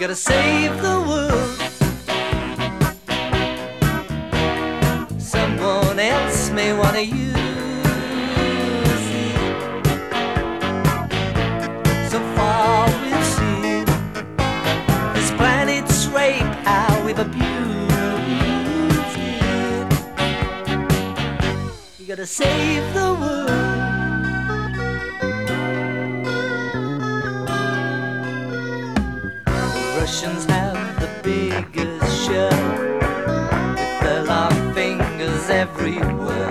gotta save the world. Someone else may wanna use it. So far we've seen this planet's rape, how we've abused it. You gotta save the world. Russians have the biggest show with their long fingers everywhere.